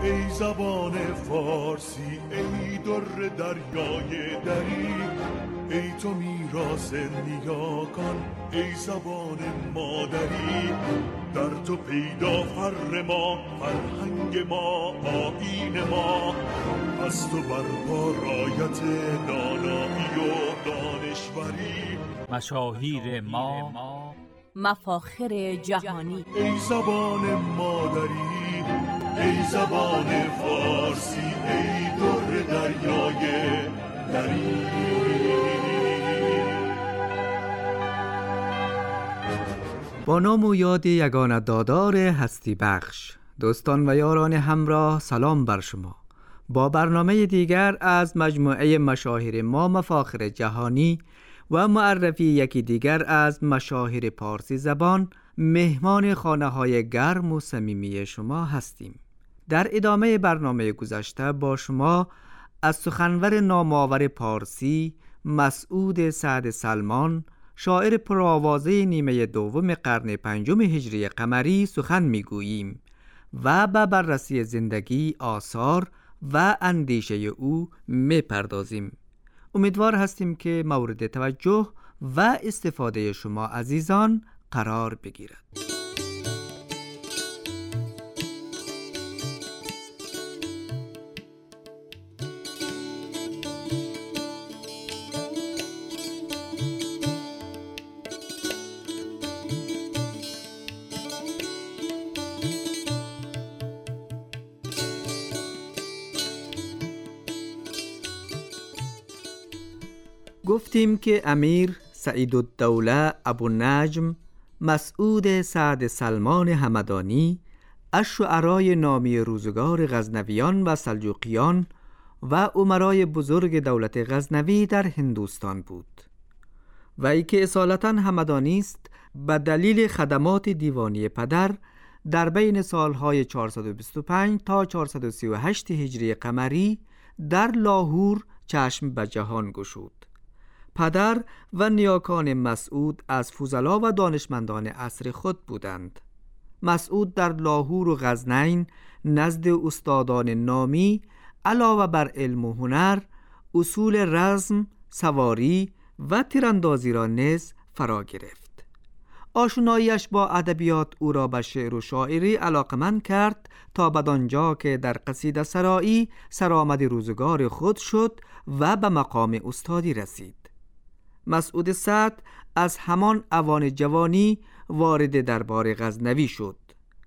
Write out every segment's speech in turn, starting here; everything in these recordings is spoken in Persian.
ای زبان فارسی، ای در دریای دری، ای تو میراث نیاکان، ای زبان مادری. در تو پیدا فر ما، فرهنگ ما، آیین ما، از تو برپا رایت دانایی و دانشوری. مشاهیر ما، مفاخر جهانی. ای زبان مادری، ای زبان فارسی، ای در دریای دری. با نام و یاد یگانه دادار هستی بخش، دوستان و یاران همراه، سلام بر شما. با برنامه دیگر از مجموعه مشاهیر ما، مفاخر جهانی و معرفی یکی دیگر از مشاهیر پارسی زبان، مهمان خانه‌های گرم و صمیمی شما هستیم. در ادامه برنامه گذشته با شما از سخنور نامآور پارسی مسعود سعد سلمان، شاعر پرآوازه نیمه دوم قرن پنجم هجری قمری سخن می‌گوییم و به بررسی زندگی، آثار و اندیشه او می‌پردازیم. امیدوار هستیم که مورد توجه و استفاده شما عزیزان قرار بگیرد. گفتیم که امیر سعیدالدوله ابوالنجم مسعود سعد سلمان همدانی از شعرای نامی روزگار غزنویان و سلجوقیان و امرای بزرگ دولت غزنوی در هندوستان بود. وی که اصالتاً همدانی است، به دلیل خدمات دیوانی پدر در بین سالهای 425 تا 438 هجری قمری در لاهور چشم به جهان گشود. پدر و نیاکان مسعود از فضلا و دانشمندان عصر خود بودند. مسعود در لاهور و غزنین نزد استادان نامی علاوه بر علم و هنر، اصول رزم، سواری و تیراندازی را نیز فرا گرفت. آشناییش با ادبیات او را به شعر و شاعری علاقمند کرد تا بدانجا که در قصیده سرایی سرآمد روزگار خود شد و به مقام استادی رسید. مسعود سعد از همان اوان جوانی وارد دربار غزنوی شد.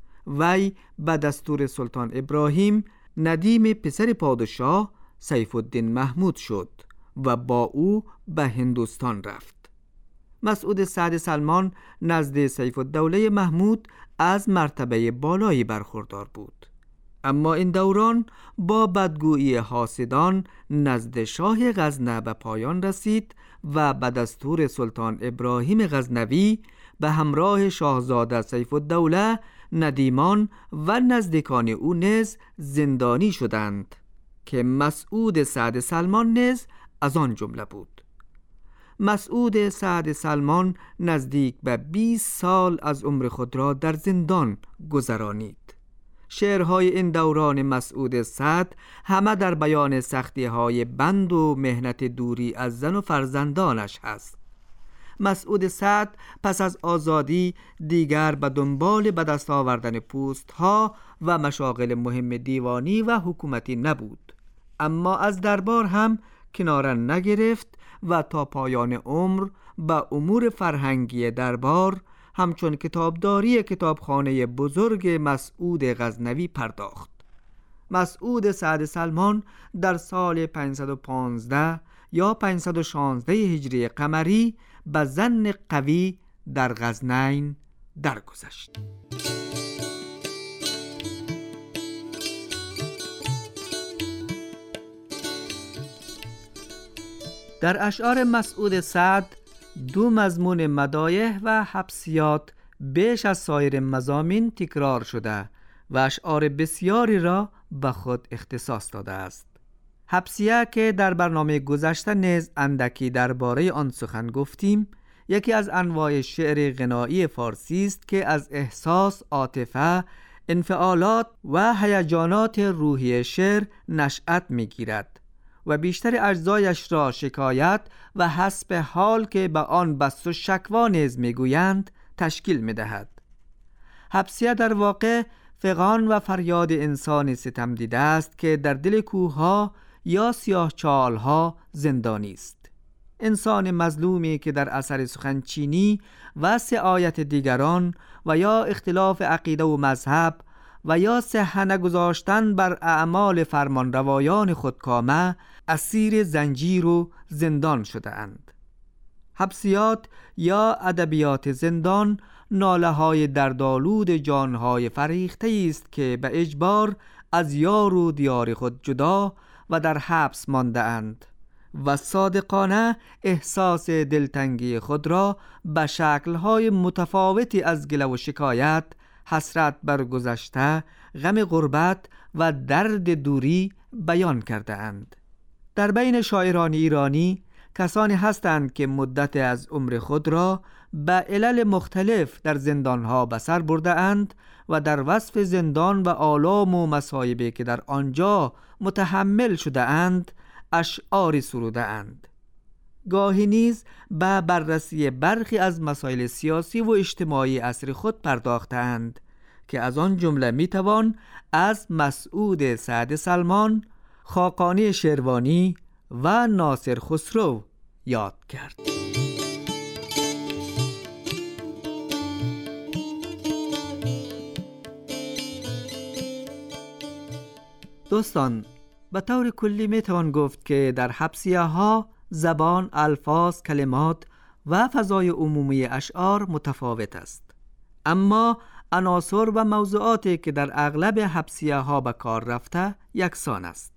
وی به دستور سلطان ابراهیم ندیم پسر پادشاه سیف الدین محمود شد و با او به هندوستان رفت. مسعود سعد سلمان نزد سیف الدوله محمود از مرتبه بالایی برخوردار بود، اما این دوران با بدگویی حاسدان نزد شاه غزنه به پایان رسید و به دستور سلطان ابراهیم غزنوی به همراه شاهزاده سیف الدوله ندیمان و نزدیکان او نیز زندانی شدند که مسعود سعد سلمان نیز از آن جمله بود. مسعود سعد سلمان نزدیک به 20 سال از عمر خود را در زندان گذرانید. شعرهای این دوران مسعود سعد همه در بیان سختی‌های بند و مهنت دوری از زن و فرزندانش هست. مسعود سعد پس از آزادی دیگر به دنبال به دست آوردن پوست‌ها و مشاغل مهم دیوانی و حکومتی نبود، اما از دربار هم کناره نگرفت و تا پایان عمر به امور فرهنگی دربار همچون کتابداری کتابخانه بزرگ مسعود غزنوی پرداخت. مسعود سعد سلمان در سال 515 یا 516 هجری قمری به ظن قوی در غزنین درگذشت. در اشعار مسعود سعد دو مضمون مدایح و حبسیات بیش از سایر مضامین تکرار شده و اشعار بسیاری را به خود اختصاص داده است. حبسیه که در برنامه گذشته نیز اندکی درباره آن سخن گفتیم، یکی از انواع شعر غنایی فارسی است که از احساس، عاطفه، انفعالات و هیجانات روحی شعر نشأت می‌گیرد و بیشتر اجزایش را شکایت و حسب حال که به آن بس و شکوا نیز می‌گویند تشکیل می‌دهد. حبسیه در واقع فغان و فریاد انسان ستم دیده است که در دل کوه‌ها یا سیاهچال‌ها زندانی است. انسان مظلومی که در اثر سخنچینی و سعایت دیگران و یا اختلاف عقیده و مذهب و یا صحه نگذاشتن بر اعمال فرمانروایان خودکامه اسیر زنجیر و زندان شده اند. حبسیات یا ادبیات زندان ناله‌های دردآلود جانهای فریخته است که به اجبار از یار و دیار خود جدا و در حبس مانده اند و صادقانه احساس دلتنگی خود را به شکل‌های متفاوتی از گله و شکایت، حسرت بر گذشته، غم غربت و درد دوری بیان کرده اند. در بین شاعران ایرانی کسانی هستند که مدت از عمر خود را به علل مختلف در زندانها به سر برده اند و در وصف زندان و آلام و مصایبی که در آنجا متحمل شده اند اشعاری سروده اند. گاهی نیز به بررسی برخی از مسائل سیاسی و اجتماعی عصر خود پرداختند که از آن جمله میتوان از مسعود سعد سلمان، خاقانی شیروانی و ناصر خسرو یاد کرد. دوستان، به طور کلی میتوان گفت که در حبسیه ها زبان، الفاظ، کلمات و فضای عمومی اشعار متفاوت است، اما عناصر و موضوعاتی که در اغلب حبسیه ها به کار رفته یکسان است.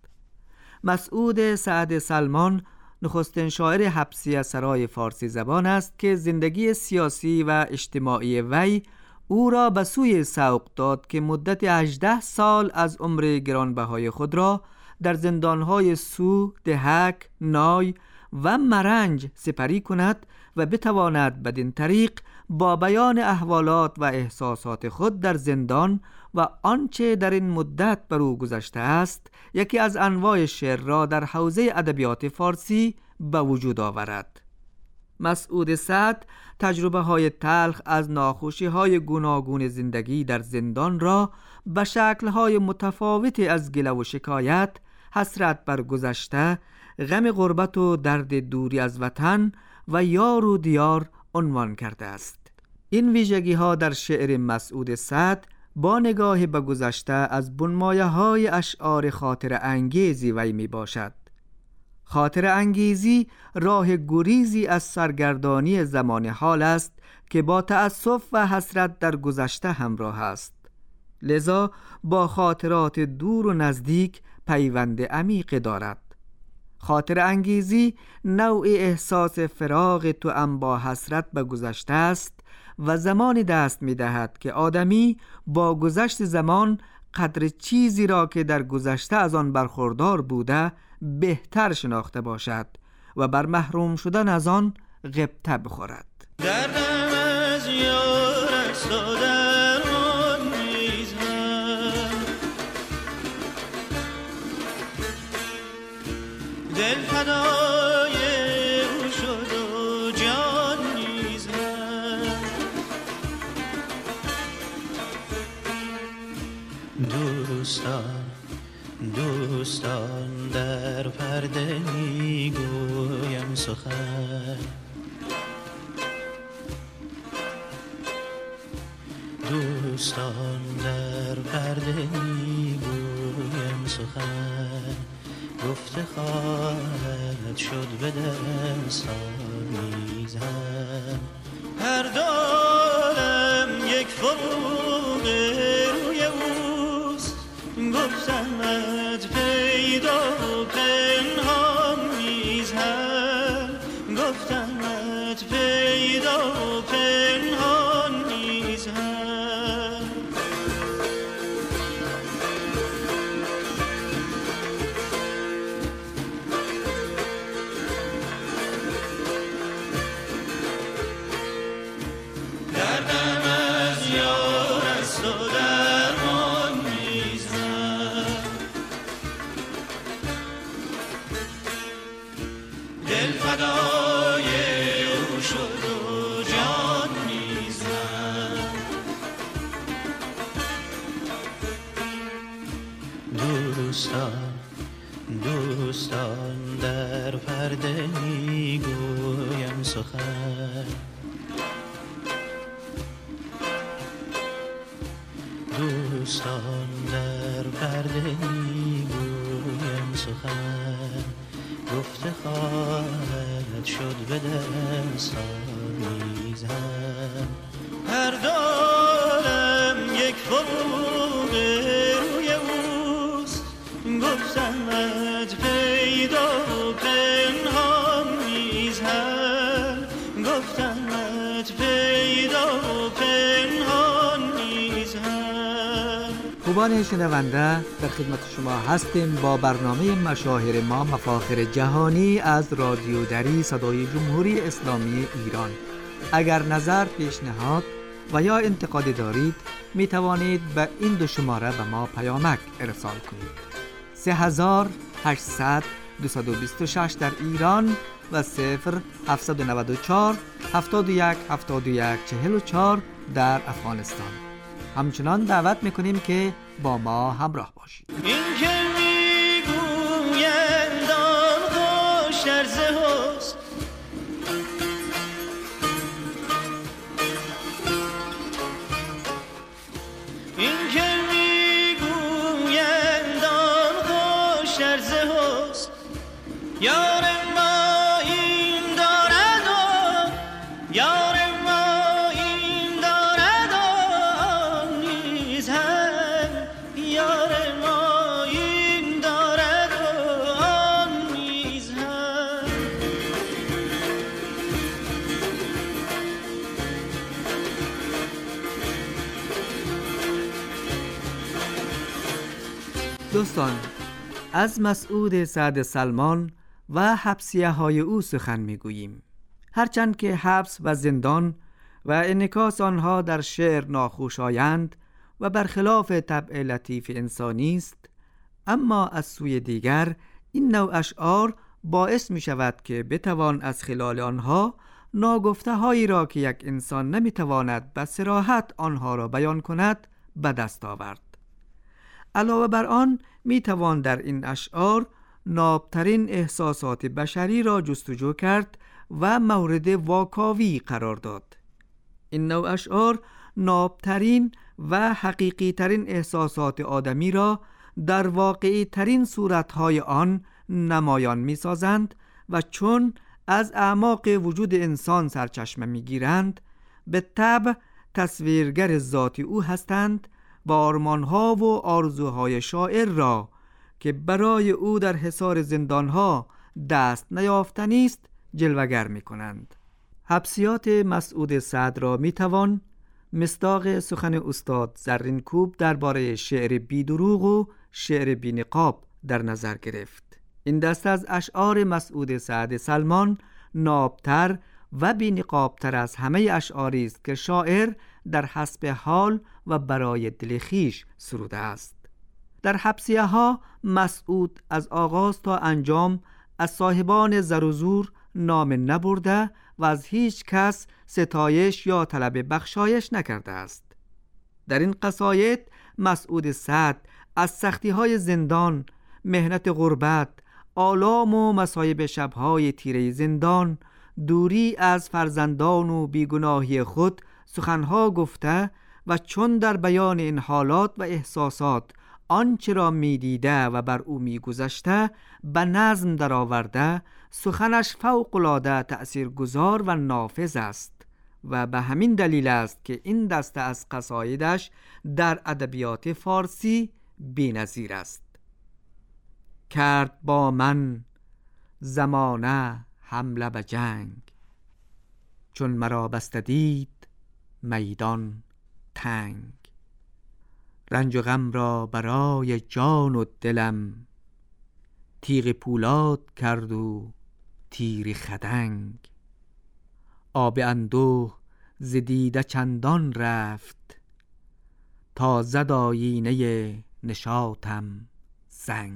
مسعود سعد سلمان نخستین شاعر حبسیه سرای فارسی زبان است که زندگی سیاسی و اجتماعی وی او را به سوی سوق داد که مدت 18 سال از عمر گرانبهای خود را در زندانهای سو، دهک، نای و مرنج سپری کند و بتواند بدین طریق با بیان احوالات و احساسات خود در زندان و آنچه در این مدت بر او گذشته است یکی از انواع شعر را در حوزه ادبیات فارسی به وجود آورد. مسعود سعد تجربه های تلخ از ناخوشی های گوناگون زندگی در زندان را به شکل های متفاوتی از گله و شکایت، حسرت بر گذشته، غم غربت و درد دوری از وطن و یار و دیار عنوان کرده است. این ویژگی ها در شعر مسعود سعد با نگاه به گذشته از بنمایه های اشعار خاطر انگیزی وی می باشد. خاطر انگیزی راه گریزی از سرگردانی زمان حال است که با تأسف و حسرت در گذشته همراه است. لذا با خاطرات دور و نزدیک پیوند عمیق دارد. خاطر انگیزی نوع احساس فراق توأم با حسرت به گذشته است و زمانی دست می دهد که آدمی با گذشت زمان قدر چیزی را که در گذشته از آن برخوردار بوده بهتر شناخته باشد و بر محروم شدن از آن غبطه بخورد. دردم از یارش درمان میزم، دل فدای او شد و جان میزم. دوستان در پرده میگویم سخن، دوستان در پرده میگویم سخن، گفته خواهد شد به دستان میزن. هر دارم یک فروغ روی اوست، گفتمت پیدا و پنهان میزن، گفتمت پیدا و پنهان میزن. دردم از یار است و درمان دوستان در پرده میگویم سخن، دوستان در پرده میگویم سخن، گفته خواهد شد به دستاویزم. هر دارم یک فروغ روی اوست، گفتمت پیدا و پنهان میزم، گفتمت پیدا و پنهان میزم. خوبان شنونده، در خدمت شما هستیم با برنامه مشاهیر ما مفاخر جهانی از رادیو دری صدای جمهوری اسلامی ایران. اگر نظر، پیشنهاد و یا انتقاد دارید می توانید به این دو شماره به ما پیامک ارسال کنید: 3800 226 در ایران و 0794 71 71 44 در افغانستان. همچنان دعوت میکنیم که با ما همراه باشید. این که میگویند آن خوش عرضه هست، این که میگویند آن خوش عرضه هست، یار ما این دارد و یار ما این دارد آن نیز هم، یار ما این دارد و آن نیز هم. دوستان، از مسعود سعد سلمان و حبسیه‌های او سخن میگوییم. هرچند که حبس و زندان و انعکاس آنها در شعر ناخوشایند و برخلاف طبع لطیف انسانی است، اما از سوی دیگر این نوع اشعار باعث می شود که بتوان از خلال آنها ناگفته هایی را که یک انسان نمی تواند به صراحت آنها را بیان کند به دست آورد. علاوه بر آن می توان در این اشعار نابترین احساسات بشری را جستجو کرد و مورد واکاوی قرار داد. این نوع اشعار نابترین و حقیقی ترین احساسات آدمی را در واقعی ترین صورتهای آن نمایان می سازند و چون از اعماق وجود انسان سرچشمه می گیرند، به طبع تصویرگر ذات او هستند و آرمانها و آرزوهای شاعر را که برای او در حصار زندانها دست نیافتنی است جلوگر می کنند. حبسیات مسعود سعد را می توان مصداق سخن استاد زرینکوب درباره شعر بی دروغ و شعر بی نقاب در نظر گرفت. این دسته از اشعار مسعود سعد سلمان نابتر و بی نقابتر از همه اشعاری است که شاعر در حسب حال و برای دل خویش سروده است. در حبسیه ها مسعود از آغاز تا انجام از صاحبان زر و زور نام نبرده و از هیچ کس ستایش یا طلب بخشایش نکرده است. در این قصاید مسعود سعد از سختی های زندان، مهنت غربت، آلام و مصایب شبهای تیره زندان، دوری از فرزندان و بیگناهی خود سخنها گفته و چون در بیان این حالات و احساسات آنچه را می‌دیده و بر او می‌گذشته به نظم درآورده، سخنش فوق‌العاده تأثیرگذار و نافذ است و به همین دلیل است که این دسته از قصایدش در ادبیات فارسی بی‌نظیر است. کرد با من زمانه حمله به جنگ، چون مرا بسته دید میدان تنگ. رنج و غم را برای جان و دلم، تیغ پولاد کرد و تیر خدنگ. آب اندوه ز دیده چندان رفت، تا زد آیینه نشاطم زنگ.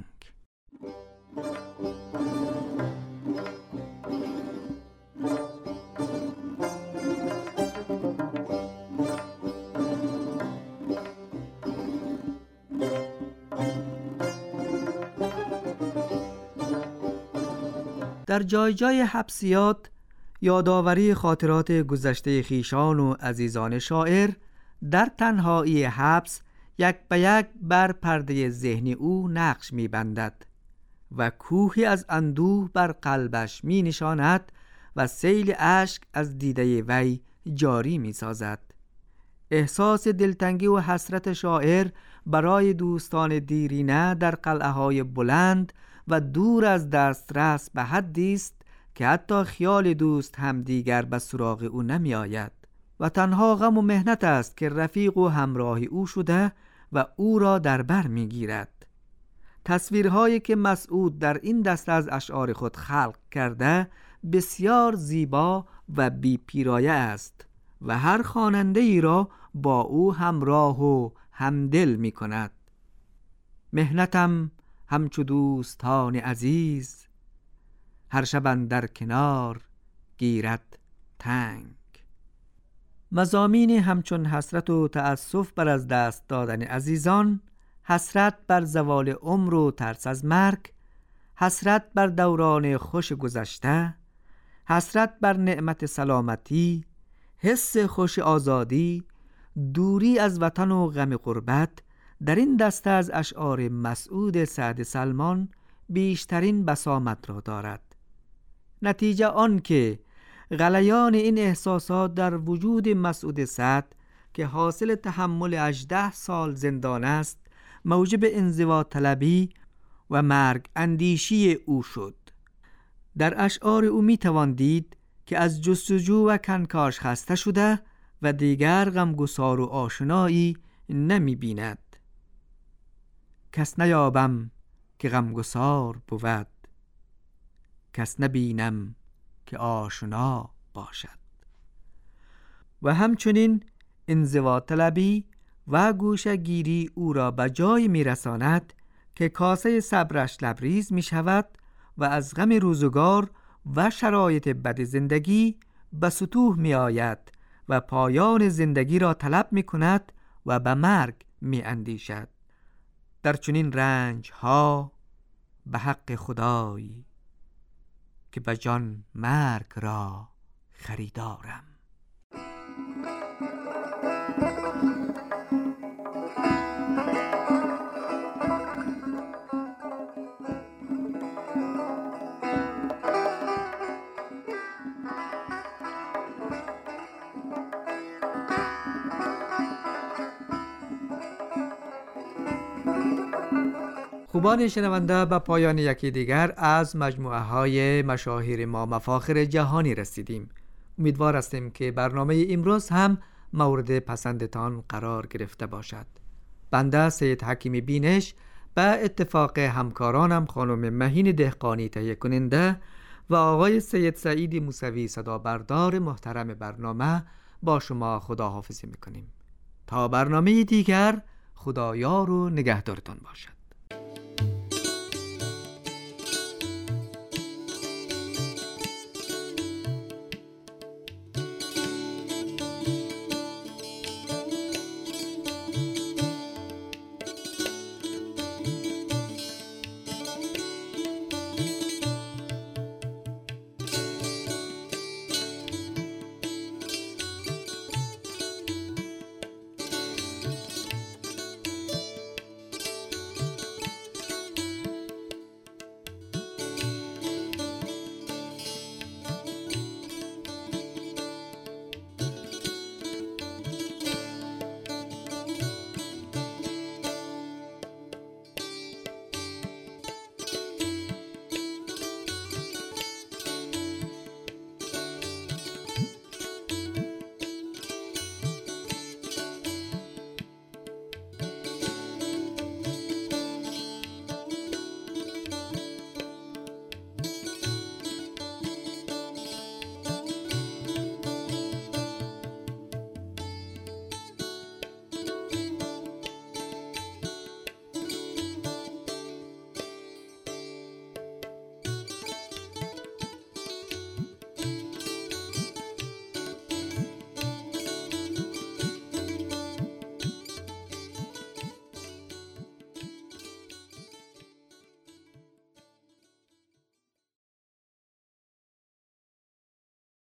در جای جای حبسیات یادآوری خاطرات گذشته خویشان و عزیزان شاعر در تنهایی حبس یک به یک بر پرده ذهنی او نقش می‌بندد و کوهی از اندوه بر قلبش می‌نشاند و سیل اشک از دیده وی جاری می‌سازد. احساس دلتنگی و حسرت شاعر برای دوستان دیرینه در قلعه‌های بلند و دور از دسترس به حدی است که حتی خیال دوست هم دیگر به سراغ او نمی آید و تنها غم و محنت است که رفیق و همراه او شده و او را در بر می گیرد. تصویرهایی که مسعود در این دسته از اشعار خود خلق کرده بسیار زیبا و بی پیرایه است و هر خواننده ای را با او همراه و همدل می کند. محنتم همچو دوستان عزیز، هر شب اندر کنار گیرد تنگ. مضامین همچون حسرت و تأسف بر از دست دادن عزیزان، حسرت بر زوال عمر و ترس از مرگ، حسرت بر دوران خوش گذشته، حسرت بر نعمت سلامتی، حس خوش آزادی، دوری از وطن و غم غربت در این دسته از اشعار مسعود سعد سلمان بیشترین بسامد را دارد. نتیجه آن که غلیان این احساسات در وجود مسعود سعد که حاصل تحمل 18 سال زندان است موجب انزوا طلبی و مرگ اندیشی او شد. در اشعار او می توان دید که از جستجو و کنکاش خسته شده و دیگر غمگسار و آشنایی نمی بیند. کس نیابم که غمگسار بود، کس نبینم که آشنا باشد. و همچنین انزوا طلبی و گوشه گیری او را به جای می رساند که کاسه صبرش لبریز می شود و از غم روزگار و شرایط بد زندگی به سطوح می آید و پایان زندگی را طلب می کند و به مرگ می اندیشد. در چنین رنج ها به حق خدای که به جان مرگ را خریدارم. خوبان شنونده، به پایان یکی دیگر از مجموعه های مشاهیر ما مفاخر جهانی رسیدیم. امیدوار هستیم که برنامه امروز هم مورد پسندتان قرار گرفته باشد. بنده سید حکیمی بینش به اتفاق همکارانم خانم مهین دهقانی تهیه کننده و آقای سید سعید موسوی صدا بردار محترم برنامه با شما خداحافظی میکنیم. تا برنامه دیگر، خدایار و نگهدارتان باشد.